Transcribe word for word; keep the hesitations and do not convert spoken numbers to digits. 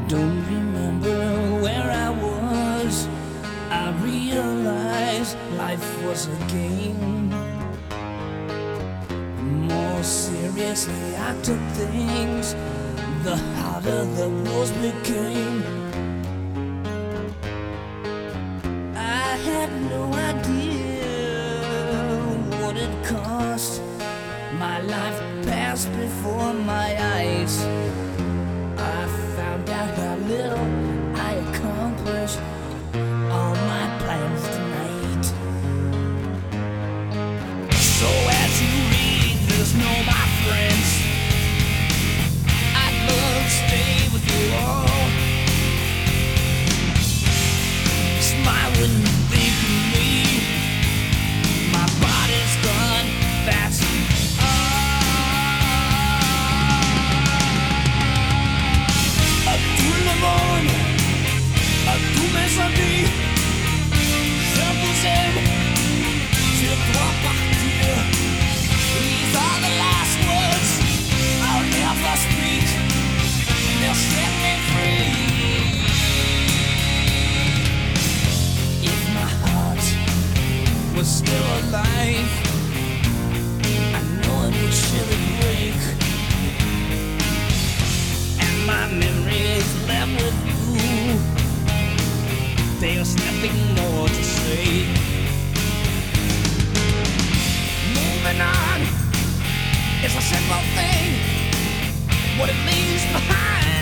don't remember where I was. I realized life was a game. The more seriously I took things, the harder the rules became. I had no idea what it cost. My life passed before my eyes. I found out how little I accomplished all my plans tonight. So as you read this, know my friends, I'd love to stay with you all. Smile when you think of me. My body's gone fast. Mes amis, je vous aime, je dois partir. These are the last words I'll never speak. They'll set me free. If my heart was still alive, I know it would surely break. And my memories left with you, there's nothing more to say. Moving on is a simple thing. What it leaves behind